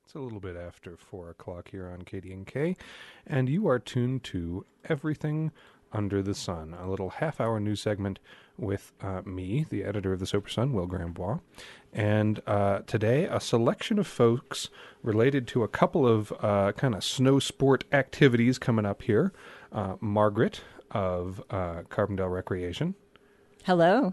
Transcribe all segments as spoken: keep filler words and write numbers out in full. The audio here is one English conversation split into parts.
It's a little bit after four o'clock here on K D N K, and you are tuned to Everything Under the Sun, a little half-hour news segment with uh, me, the editor of the Soper Sun, Will Grambois, and uh, today a selection of folks related to a couple of uh, kind of snow sport activities coming up here. Uh, Margaret of uh, Carbondale Recreation. Hello.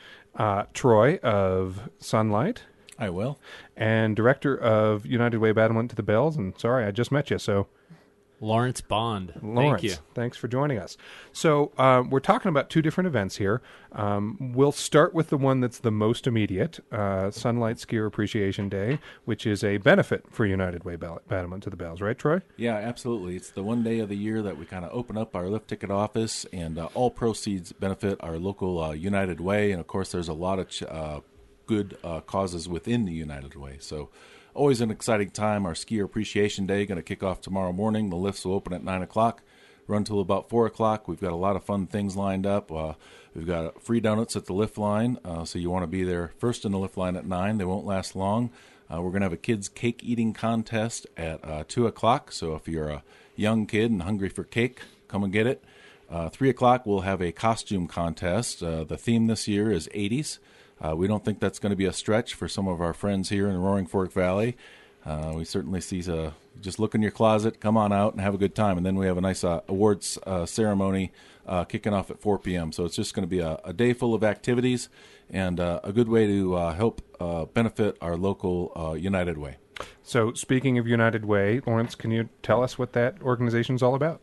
Uh, Troy of Sunlight. I will. And director of United Way Battlement to the Bells. And sorry, I just met you, so... Lawrence Bond. Lawrence, Thank you. Thanks for joining us. So uh, we're talking about two different events here. Um, we'll start with the one that's the most immediate, uh, Sunlight Skier Appreciation Day, which is a benefit for United Way Ball- Battlement to the Bells. Right, Troy? Yeah, absolutely. It's the one day of the year that we kind of open up our lift ticket office, and uh, all proceeds benefit our local uh, United Way. And, of course, there's a lot of ch- uh, good uh, causes within the United Way. So always an exciting time. Our Skier Appreciation Day going to kick off tomorrow morning. The lifts will open at nine o'clock, run till about four o'clock. We've got a lot of fun things lined up. Uh, we've got free donuts at the lift line, uh, so you want to be there first in the lift line at nine. They won't last long. Uh, we're going to have a kids' cake eating contest at uh, two o'clock, so if you're a young kid and hungry for cake, come and get it. Uh, three o'clock, we'll have a costume contest. Uh, the theme this year is eighties. Uh, we don't think that's going to be a stretch for some of our friends here in the Roaring Fork Valley. Uh, we certainly see, uh, just look in your closet, come on out and have a good time. And then we have a nice uh, awards uh, ceremony uh, kicking off at four p.m. So it's just going to be a, a day full of activities and uh, a good way to uh, help uh, benefit our local uh, United Way. So speaking of United Way, Lawrence, can you tell us what that organization's all about?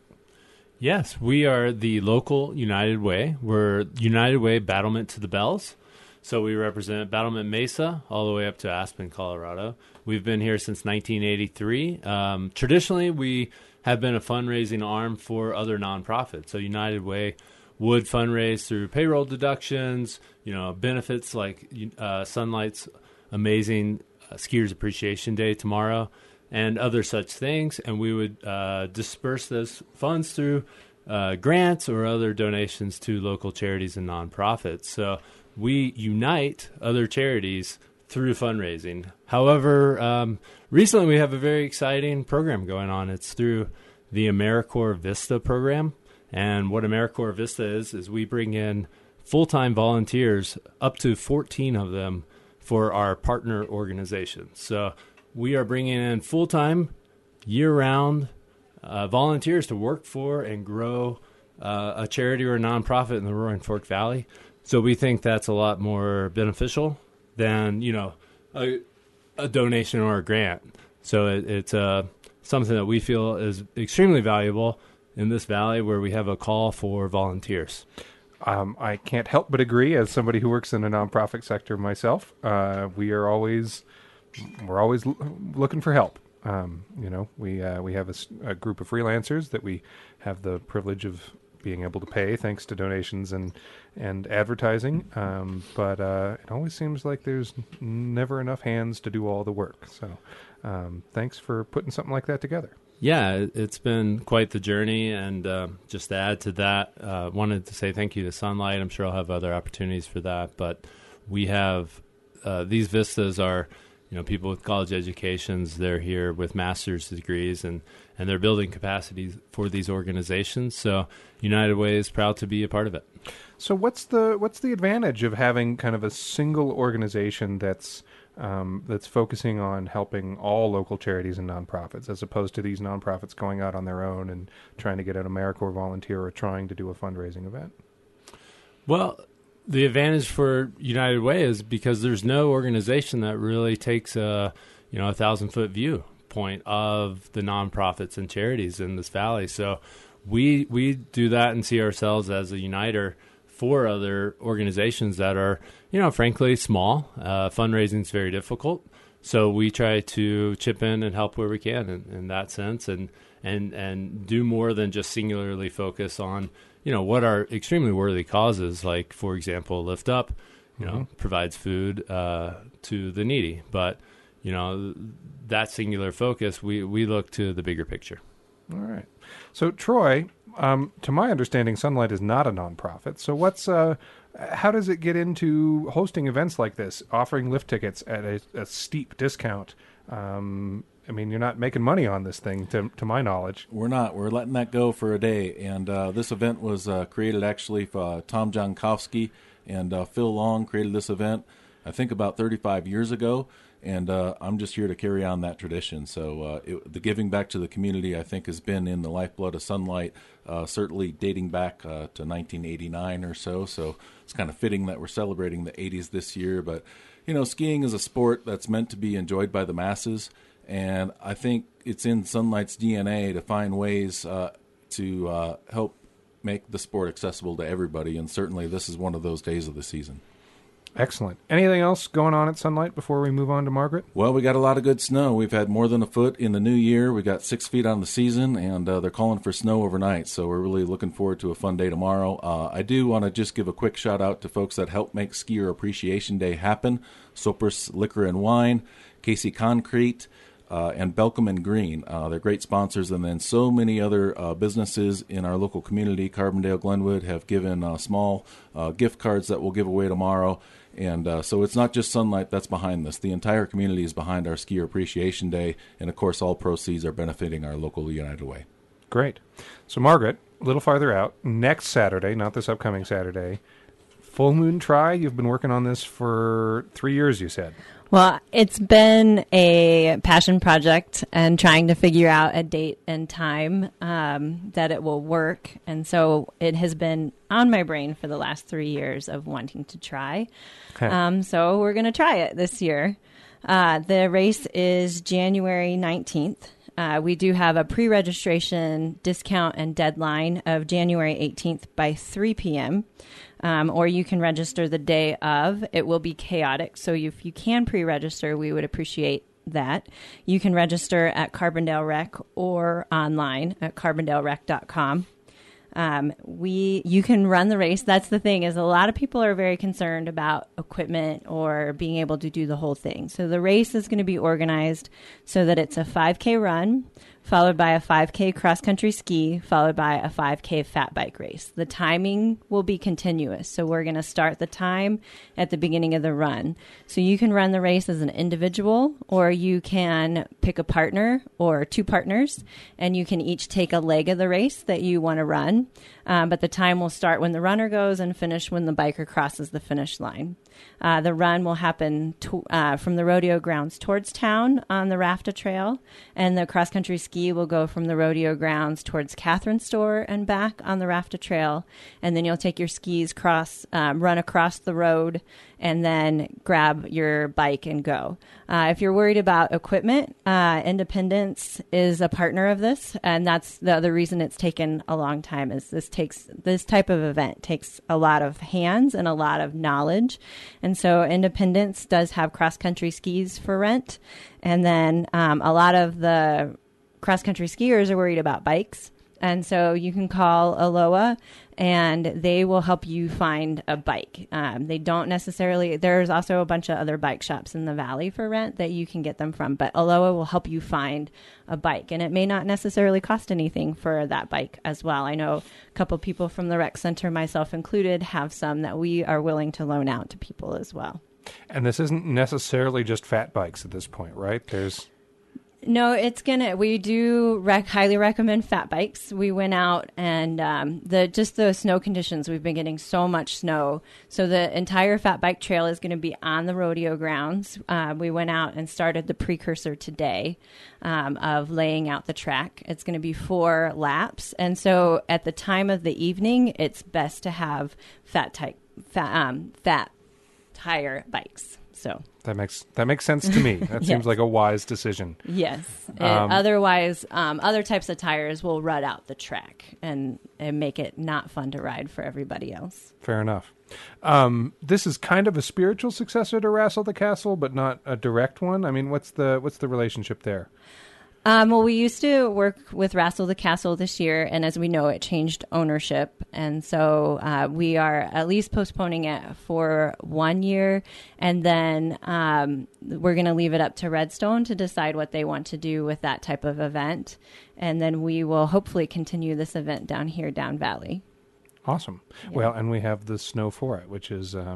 Yes, we are the local United Way. We're United Way Battlement to the Bells. So we represent Battlement Mesa all the way up to Aspen, Colorado. We've been here since nineteen eighty-three. Um, traditionally, we have been a fundraising arm for other nonprofits. So United Way would fundraise through payroll deductions, you know, benefits like uh, Sunlight's amazing uh, Skiers Appreciation Day tomorrow, and other such things. And we would uh, disperse those funds through uh, grants or other donations to local charities and nonprofits. So we unite other charities through fundraising. However, um, recently we have a very exciting program going on. It's through the AmeriCorps Vista program. And what AmeriCorps Vista is, is we bring in full-time volunteers, up to fourteen of them, for our partner organizations. So we are bringing in full-time, year-round uh, volunteers to work for and grow uh, a charity or a nonprofit in the Roaring Fork Valley. So we think that's a lot more beneficial than, you know, a, a donation or a grant. So it, it's uh, something that we feel is extremely valuable in this valley where we have a call for volunteers. Um, I can't help but agree. As somebody who works in the nonprofit sector myself, uh, we are always we're always l- looking for help. Um, you know, we uh, we have a, a group of freelancers that we have the privilege of being able to pay thanks to donations and and advertising, um, but uh, it always seems like there's never enough hands to do all the work. So um, thanks for putting something like that together. Yeah, it's been quite the journey, and uh, just to add to that, uh, wanted to say thank you to Sunlight. I'm sure I'll have other opportunities for that, but we have uh, these vistas are, you know, people with college educations. They're here with master's degrees, and, and they're building capacities for these organizations. So United Way is proud to be a part of it. So what's the what's the advantage of having kind of a single organization that's um, that's focusing on helping all local charities and nonprofits, as opposed to these nonprofits going out on their own and trying to get an AmeriCorps volunteer or trying to do a fundraising event? Well, the advantage for United Way is because there's no organization that really takes a, you know, a thousand foot view point of the nonprofits and charities in this valley. So we we do that and see ourselves as a uniter for other organizations that are, you know, frankly small. Uh, fundraising is very difficult. So we try to chip in and help where we can in, in that sense, and, and, and do more than just singularly focus on, you know, what are extremely worthy causes, like, for example, Lift Up, you know, mm-hmm. provides food uh, to the needy. But, you know, that singular focus, we, we look to the bigger picture. All right. So, Troy, um, to my understanding, Sunlight is not a nonprofit. So what's uh, how does it get into hosting events like this, offering lift tickets at a, a steep discount? Um, I mean, you're not making money on this thing, to to my knowledge. We're not. We're letting that go for a day. And uh, this event was uh, created actually for uh, Tom Jankowski and uh, Phil Long created this event, I think, about thirty-five years ago. And uh, I'm just here to carry on that tradition. So uh, it, the giving back to the community, I think, has been in the lifeblood of Sunlight, uh, certainly dating back uh, to nineteen eighty-nine or so. So it's kind of fitting that we're celebrating the eighties this year. But, you know, skiing is a sport that's meant to be enjoyed by the masses. And I think it's in Sunlight's D N A to find ways uh, to uh, help make the sport accessible to everybody. And certainly this is one of those days of the season. Excellent. Anything else going on at Sunlight before we move on to Margaret? Well, we got a lot of good snow. We've had more than a foot in the new year. We got six feet on the season, and uh, they're calling for snow overnight. So we're really looking forward to a fun day tomorrow. Uh, I do want to just give a quick shout out to folks that helped make Skier Appreciation Day happen: Sopris Liquor and Wine, Casey Concrete, Uh, and Belcom and Green. Uh, they're great sponsors. And then so many other uh, businesses in our local community, Carbondale, Glenwood, have given uh, small uh, gift cards that we'll give away tomorrow. And uh, so it's not just Sunlight that's behind this. The entire community is behind our Skier Appreciation Day. And, of course, all proceeds are benefiting our local United Way. Great. So, Margaret, a little farther out, next Saturday, not this upcoming Saturday, Full Moon Try. You've been working on this for three years, you said. Well, it's been a passion project and trying to figure out a date and time um, that it will work. And so it has been on my brain for the last three years of wanting to try. Okay. Um, so we're going to try it this year. Uh, the race is January nineteenth. Uh, we do have a pre-registration discount and deadline of January eighteenth by three p.m., Um, or you can register the day of. It will be chaotic, so if you can pre-register, we would appreciate that. You can register at Carbondale Rec or online at carbondale rec dot com. Um, we, you can run the race. That's the thing, is a lot of people are very concerned about equipment or being able to do the whole thing. So the race is going to be organized so that it's a five K run, followed by a five K cross-country ski, followed by a five K fat bike race. The timing will be continuous, so we're going to start the time at the beginning of the run. So you can run the race as an individual, or you can pick a partner or two partners, and you can each take a leg of the race that you want to run. Um, but the time will start when the runner goes and finish when the biker crosses the finish line. Uh, the run will happen to, uh, from the rodeo grounds towards town on the Rafta Trail, and the cross-country ski will go from the rodeo grounds towards Catherine Store and back on the Rafta Trail, and then you'll take your skis, cross, um, run across the road, and then grab your bike and go. Uh, if you're worried about equipment, uh, Independence is a partner of this, and that's the other reason it's taken a long time. Is this takes this type of event takes a lot of hands and a lot of knowledge, and so Independence does have cross-country skis for rent, and then um, a lot of the cross-country skiers are worried about bikes. And so you can call Aloha, and they will help you find a bike. Um, they don't necessarily, there's also a bunch of other bike shops in the valley for rent that you can get them from, but Aloha will help you find a bike. And it may not necessarily cost anything for that bike as well. I know a couple people from the rec center, myself included, have some that we are willing to loan out to people as well. And this isn't necessarily just fat bikes at this point, right? There's... No, it's gonna. We do rec- highly recommend fat bikes. We went out and um, the just the snow conditions. We've been getting so much snow, so the entire fat bike trail is going to be on the rodeo grounds. Uh, we went out and started the precursor today um, of laying out the track. It's going to be four laps, and so at the time of the evening, it's best to have fat type fat, um, fat tire bikes. So that makes that makes sense to me. That yes. seems like a wise decision. Yes. Um, it, otherwise, um, other types of tires will rut out the track and, and make it not fun to ride for everybody else. Fair enough. Um, this is kind of a spiritual successor to Wrestle the Castle, but not a direct one. I mean, what's the what's the relationship there? Um, well, we used to work with Wrestle the Castle this year, and as we know, it changed ownership. And so uh, we are at least postponing it for one year, and then um, we're going to leave it up to Redstone to decide what they want to do with that type of event. And then we will hopefully continue this event down here, down Valley. Awesome. Yeah. Well, and we have the snow for it, which is um,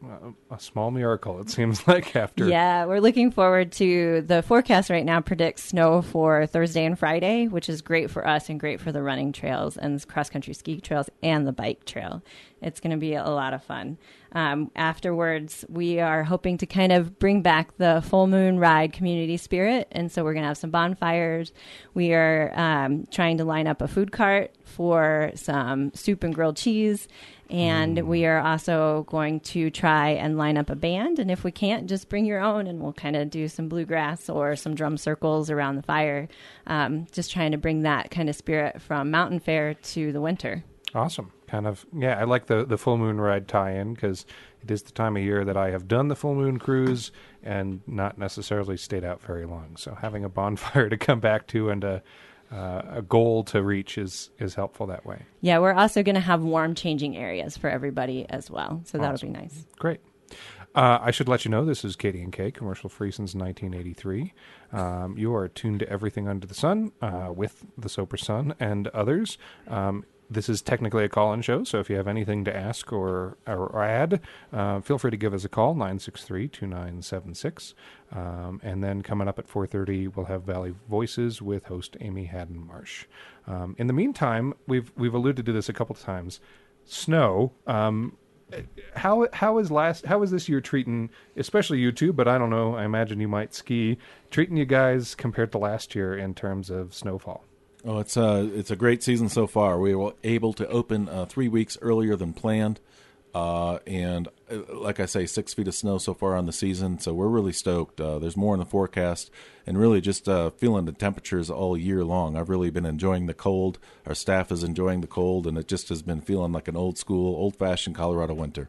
a, a small miracle, it seems like, after. Yeah, we're looking forward to the forecast right now predicts snow for Thursday and Friday, which is great for us and great for the running trails and cross-country ski trails and the bike trail. It's going to be a lot of fun. Um, afterwards, we are hoping to kind of bring back the full moon ride community spirit. And so we're going to have some bonfires. We are um, trying to line up a food cart for some soup and grilled cheese. And mm. we are also going to try and line up a band. And if we can't, just bring your own, and we'll kind of do some bluegrass or some drum circles around the fire. Um, just trying to bring that kind of spirit from Mountain Fair to the winter. Awesome. Kind of, yeah, I like the, the full moon ride tie-in because it is the time of year that I have done the full moon cruise and not necessarily stayed out very long. So having a bonfire to come back to and a, uh, a goal to reach is, is helpful that way. Yeah, we're also going to have warm changing areas for everybody as well. So awesome. That'll be nice. Great. Uh, I should let you know this is Katie and Kay, commercial free since nineteen eighty-three. Um, you are tuned to everything under the sun uh, with the Soper Sun and others. Um, This is technically a call-in show, so if you have anything to ask or, or add, uh, feel free to give us a call, nine six three, two nine seven six. Um, and then coming up at four thirty, we'll have Valley Voices with host Amy Haddon Marsh. Um, in the meantime, we've we've alluded to this a couple of times. Snow. Um, how how is last how is this year treating, especially you two, but I don't know, I imagine you might ski, treating you guys compared to last year in terms of snowfall? Oh, it's a it's a great season so far. We were able to open uh, three weeks earlier than planned, uh, and uh, like I say, six feet of snow so far on the season. So we're really stoked. Uh, there's more in the forecast, and really just uh, feeling the temperatures all year long. I've really been enjoying the cold. Our staff is enjoying the cold, and it just has been feeling like an old school, old fashioned Colorado winter.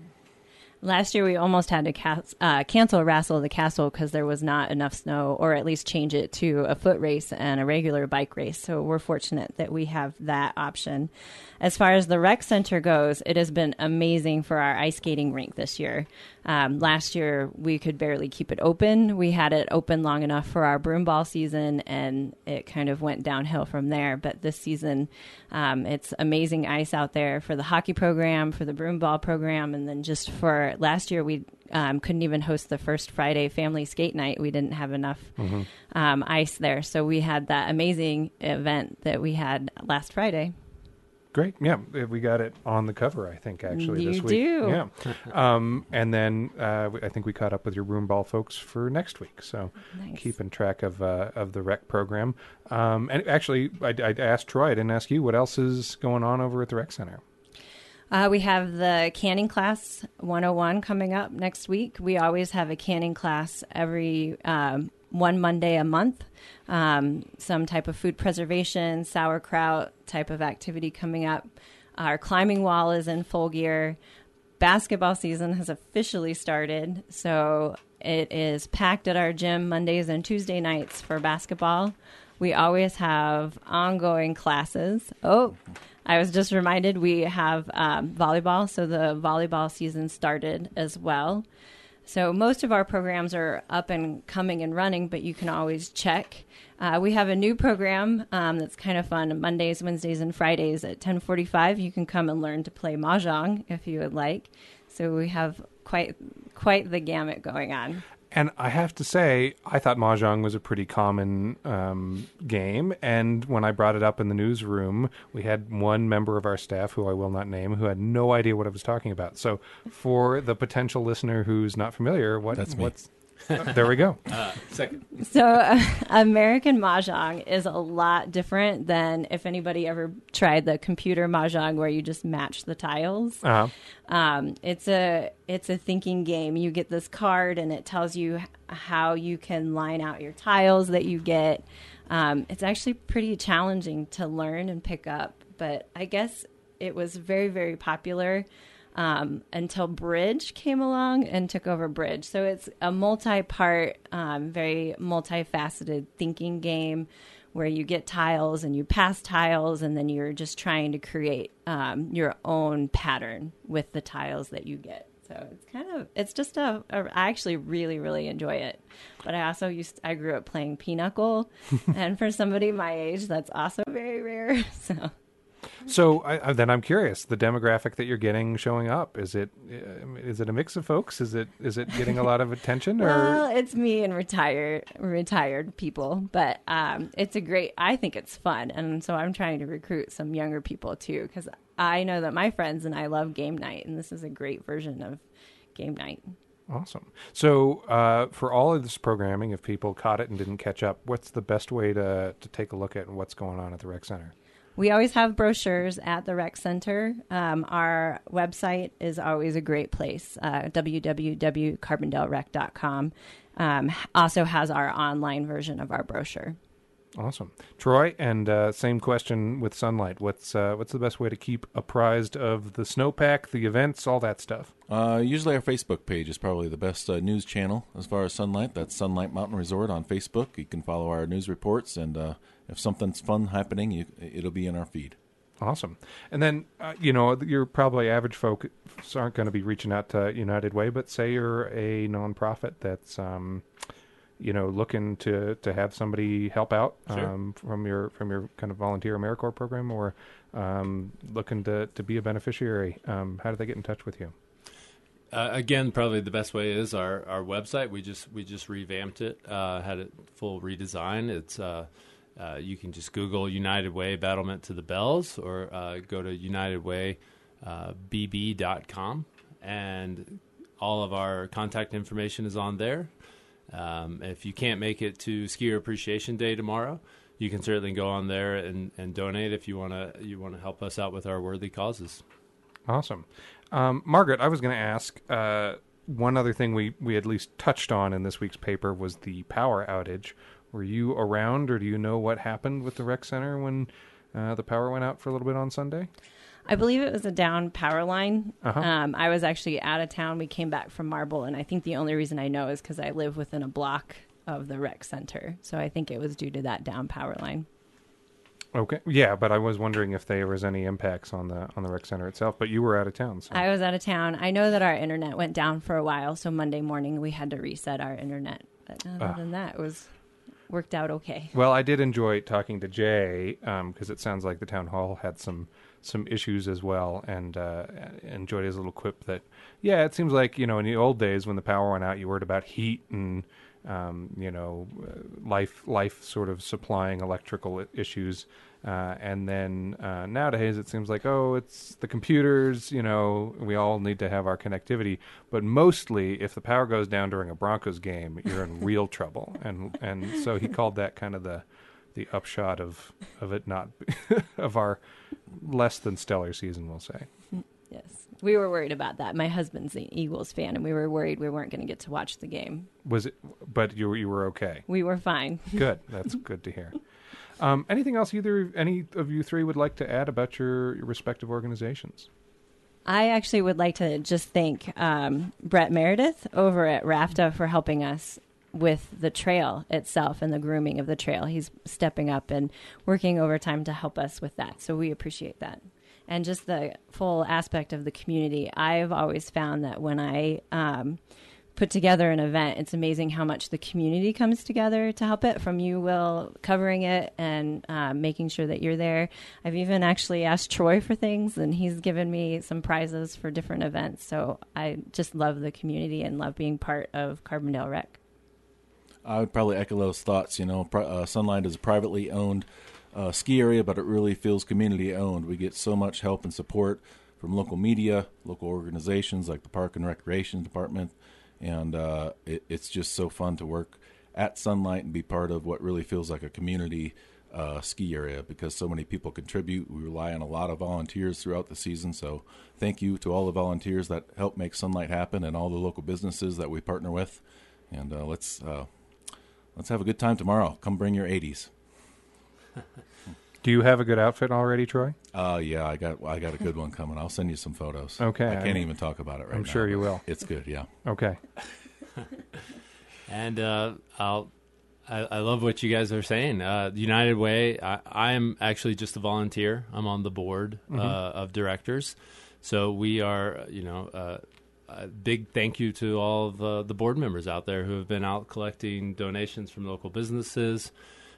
Last year, we almost had to cas- uh, cancel Wrestle the Castle because there was not enough snow, or at least change it to a foot race and a regular bike race. So we're fortunate that we have that option. As far as the rec center goes, it has been amazing for our ice skating rink this year. Um, last year, we could barely keep it open. We had it open long enough for our broom ball season, and it kind of went downhill from there. But this season, um, it's amazing ice out there for the hockey program, for the broom ball program, and then just for last year, we um, couldn't even host the first Friday family skate night. We didn't have enough mm-hmm. um, ice there. So we had that amazing event that we had last Friday. Great. Yeah, we got it on the cover, I think, actually, you this week. do. Yeah. um, and then uh, I think we caught up with your broom ball folks for next week. So nice. Keeping track of uh, of the rec program. Um, and actually, I, I asked Troy, I didn't ask you, what else is going on over at the rec center? Uh, we have the canning class one oh one coming up next week. We always have a canning class every um, one Monday a month. Um, some type of food preservation, sauerkraut type of activity coming up. Our climbing wall is in full gear. Basketball season has officially started, so it is packed at our gym Mondays and Tuesday nights for basketball. We always have ongoing classes. Oh, I was just reminded we have um, volleyball, so the volleyball season started as well. So most of our programs are up and coming and running, but you can always check. Uh, we have a new program um, that's kind of fun. Mondays, Wednesdays, and Fridays at ten forty-five, you can come and learn to play Mahjong if you would like. So we have quite quite the gamut going on. And I have to say, I thought Mahjong was a pretty common um, game. And when I brought it up in the newsroom, we had one member of our staff, who I will not name, who had no idea what I was talking about. So for the potential listener who's not familiar, what, That's me. what's... Uh, there we go. Uh, second. So uh, American Mahjong is a lot different than if anybody ever tried the computer Mahjong where you just match the tiles. Uh-huh. Um, it's a it's a thinking game. You get this card and it tells you how you can line out your tiles that you get. Um, it's actually pretty challenging to learn and pick up, but I guess it was very, very popular Um, until Bridge came along and took over Bridge. So it's a multi-part, um, very multifaceted thinking game where you get tiles and you pass tiles and then you're just trying to create um, your own pattern with the tiles that you get. So it's kind of, it's just a, a I actually really, really enjoy it. But I also used, I grew up playing Pinochle. And for somebody my age, that's also very rare. So... So I, I, then I'm curious, the demographic that you're getting showing up, is it uh, is it a mix of folks? Is it is it getting a lot of attention? Or Well, it's me and retired retired people, but um, it's a great. I think it's fun, and so I'm trying to recruit some younger people too, because I know that my friends and I love game night, and this is a great version of game night. Awesome. So uh, for all of this programming, if people caught it and didn't catch up, what's the best way to to take a look at what's going on at the rec center? We always have brochures at the rec center. Um, our website is always a great place, uh, w w w dot carbondale rec dot com. Um, also has our online version of our brochure. Awesome. Troy, and uh, same question with Sunlight. What's uh, what's the best way to keep apprised of the snowpack, the events, all that stuff? Uh, usually our Facebook page is probably the best uh, news channel as far as Sunlight. That's Sunlight Mountain Resort on Facebook. You can follow our news reports, and uh, if something's fun happening, you, it'll be in our feed. Awesome. And then, uh, you know, you're probably average folks aren't going to be reaching out to United Way, but say you're a nonprofit that's, um, you know, looking to, to have somebody help out Sure. um, from your from your kind of volunteer AmeriCorps program, or um, looking to, to be a beneficiary. Um, how do they get in touch with you? Uh, again, probably the best way is our, our website. We just we just revamped it, uh, had a full redesign. It's uh, uh, you can just Google United Way Battlement to the Bells, or uh, go to united way b b dot com, and all of our contact information is on there. Um, if you can't make it to Skier Appreciation Day tomorrow, you can certainly go on there and, and donate if you want to you want to help us out with our worthy causes. Awesome. Um, Margaret, I was going to ask, uh, one other thing we, we at least touched on in this week's paper was the power outage. Were you around, or do you know what happened with the rec center when uh, the power went out for a little bit on Sunday? I believe it was a down power line. Uh-huh. Um, I was actually out of town. We came back from Marble, and I think the only reason I know is because I live within a block of the rec center. So I think it was due to that down power line. Okay. Yeah, but I was wondering if there was any impacts on the on the rec center itself. But you were out of town. So. I was out of town. I know that our internet went down for a while, so Monday morning we had to reset our internet. But other Ah. than that, it was worked out okay. Well, I did enjoy talking to Jay because um, it sounds like the town hall had some some issues as well, and uh, enjoyed his little quip that, yeah, it seems like, you know, in the old days when the power went out, you worried about heat and um, you know, uh, life life sort of supplying electrical I- issues. Uh, and then uh, nowadays it seems like, oh, it's the computers, you know, we all need to have our connectivity. But mostly if the power goes down during a Broncos game, you're in real trouble. And and so he called that kind of the the upshot of, of it not, of our less than stellar season, we'll say. Yes. We were worried about that. My husband's an Eagles fan, and we were worried we weren't going to get to watch the game. Was it, but you were, you were okay. We were fine. Good. That's good to hear. Um, anything else either any of you three would like to add about your, your respective organizations? I actually would like to just thank um, Brett Meredith over at RAFTA for helping us with the trail itself and the grooming of the trail. He's stepping up and working overtime to help us with that. So we appreciate that. And just the full aspect of the community. I've always found that when I um, put together an event, it's amazing how much the community comes together to help it, from you, Will, covering it and uh, making sure that you're there. I've even actually asked Troy for things, and he's given me some prizes for different events. So I just love the community and love being part of Carbondale Rec. I would probably echo those thoughts. You know, pri- uh, Sunlight is a privately owned uh, ski area, but it really feels community owned. We get so much help and support from local media, local organizations like the Park and Recreation Department, and uh, it, it's just so fun to work at Sunlight and be part of what really feels like a community uh, ski area, because so many people contribute. We rely on a lot of volunteers throughout the season, so thank you to all the volunteers that help make Sunlight happen and all the local businesses that we partner with. And uh, let's uh, let's have a good time tomorrow. Come bring your eighties. Do you have a good outfit already, Troy? Uh, yeah, I got I got a good one coming. I'll send you some photos. Okay. I can't I'm- even talk about it right I'm now. sure you but will. It's good, yeah. Okay. And uh, I'll, I, I love what you guys are saying. Uh, United Way, I, I'm actually just a volunteer. I'm on the board uh, of directors. So we are, you know, uh, a big thank you to all of uh, the board members out there who have been out collecting donations from local businesses,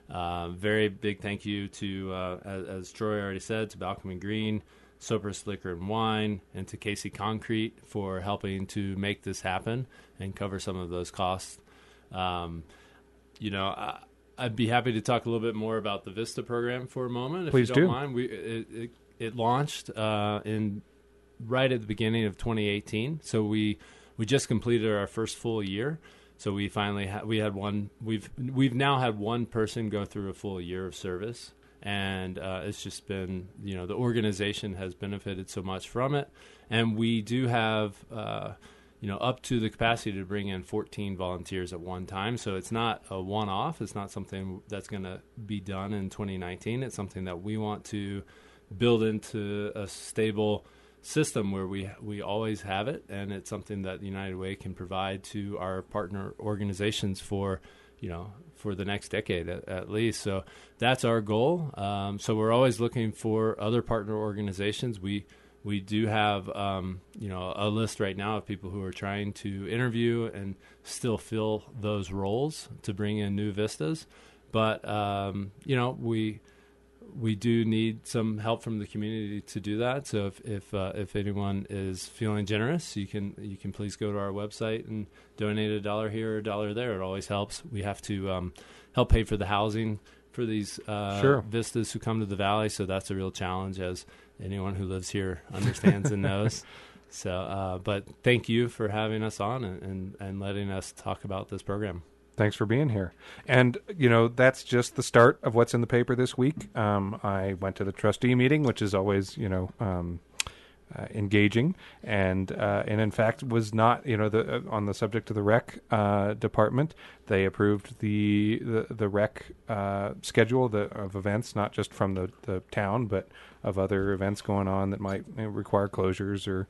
Uh, very big thank you to, uh, as, as Troy already said, to Balcom and Green, Sopris Liquor and Wine, and to Casey Concrete for helping to make this happen and cover some of those costs. Um, you know, I, I'd be happy to talk a little bit more about the Vista program for a moment, if Please you don't do. mind. We it, it, it launched uh, in right at the beginning of twenty eighteen, so we we just completed our first full year. So we finally ha- we had one. We've we've now had one person go through a full year of service. And uh, it's just been, you know, the organization has benefited so much from it. And we do have, uh, you know, up to the capacity to bring in fourteen volunteers at one time. So it's not a one-off. It's not something that's going to be done in twenty nineteen. It's something that we want to build into a stable system where we we always have it. And it's something that United Way can provide to our partner organizations for, you know, for the next decade at, at least. So that's our goal. Um, so we're always looking for other partner organizations. We we do have, um, you know, a list right now of people who are trying to interview and still fill those roles to bring in new vistas. But, um, you know, we we do need some help from the community to do that. So if if, uh, if anyone is feeling generous, you can you can please go to our website and donate a dollar here or a dollar there. It always helps. We have to um, help pay for the housing for these uh, Sure. vistas who come to the valley. So that's a real challenge, as anyone who lives here understands and knows. So, uh, but thank you for having us on and, and, and letting us talk about this program. Thanks for being here. And, you know, that's just the start of what's in the paper this week. Um, I went to the trustee meeting, which is always, you know, um, uh, engaging. And, uh, and in fact, was not, you know, the uh, on the subject of the rec uh, department, they approved the the, the rec uh, schedule the, of events, not just from the, the town, but of other events going on that might you know, require closures or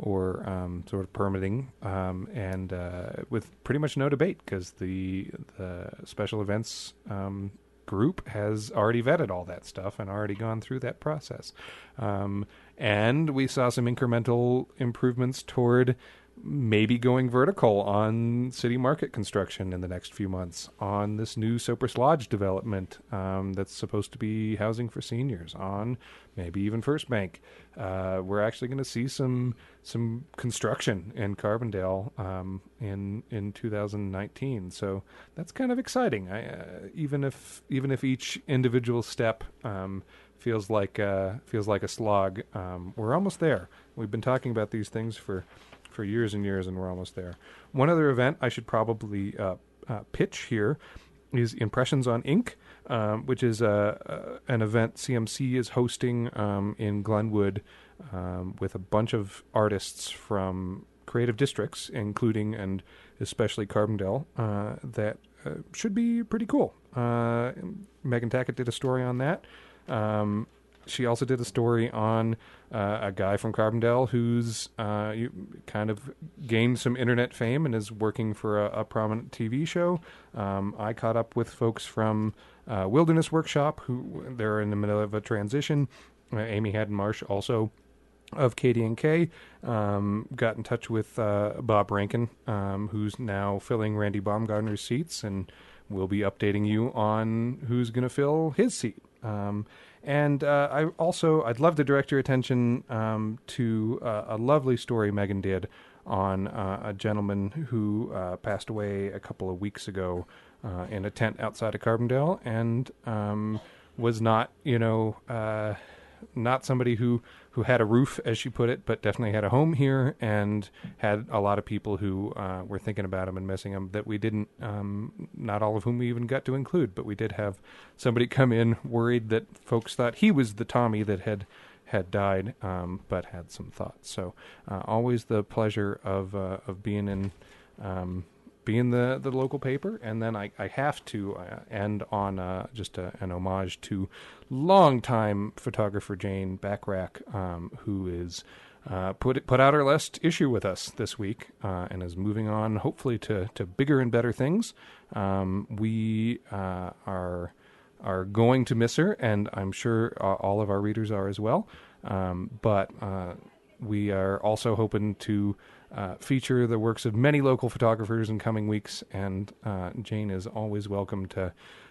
or um, sort of permitting, um, and uh, with pretty much no debate because the the special events um, group has already vetted all that stuff and already gone through that process. Um, and we saw some incremental improvements toward maybe going vertical on city market construction in the next few months, on this new Sopris Lodge development um, that's supposed to be housing for seniors, on maybe even First Bank. Uh, we're actually going to see some some construction in Carbondale um, in in two thousand nineteen. So that's kind of exciting. I, uh, even if even if each individual step um, feels like uh, feels like a slog, um, we're almost there. We've been talking about these things for. for years and years, and we're almost there. One other event I should probably uh, uh, pitch here is Impressions on Ink, um, which is uh, uh, an event C M C is hosting um, in Glenwood um, with a bunch of artists from creative districts, including and especially Carbondale, uh, that uh, should be pretty cool. Uh, Megan Tackett did a story on that. Um, She also did a story on uh, a guy from Carbondale who's uh, you kind of gained some internet fame and is working for a, a prominent T V show. Um, I caught up with folks from uh, Wilderness Workshop who they're in the middle of a transition. Uh, Amy Haddon-Marsh also of K D N K um, got in touch with uh, Bob Rankin, um, who's now filling Randy Baumgartner's seats, and we'll be updating you on who's going to fill his seat. Um, and uh, I also, I'd love to direct your attention um, to uh, a lovely story Megan did on uh, a gentleman who uh, passed away a couple of weeks ago uh, in a tent outside of Carbondale, and um, was not, you know, uh, not somebody who, who had a roof, as she put it, but definitely had a home here and had a lot of people who uh, were thinking about him and missing him that we didn't, um, not all of whom we even got to include, but we did have somebody come in worried that folks thought he was the Tommy that had had died, um, but had some thoughts. So uh, always the pleasure of uh, of being in um, being the, the local paper. And then I, I have to uh, end on uh, just a, an homage to longtime photographer Jane Backrack, um, who is uh, put put out her last issue with us this week uh, and is moving on, hopefully, to, to bigger and better things. Um, we uh, are are going to miss her, and I'm sure uh, all of our readers are as well. Um, but uh, we are also hoping to uh, feature the works of many local photographers in coming weeks, and uh, Jane is always welcome to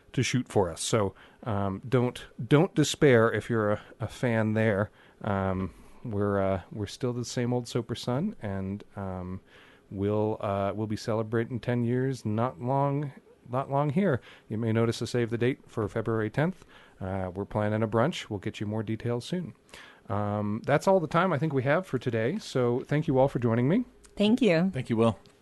to shoot for us. So um, don't don't despair if you're a, a fan there. Um, we're uh, we're still the same old Soper Sun, and um, we'll uh, we'll be celebrating ten years not long not long here. You may notice a save the date for February tenth. Uh, we're planning a brunch. We'll get you more details soon. Um, that's all the time I think we have for today. So thank you all for joining me. Thank you. Thank you, Will.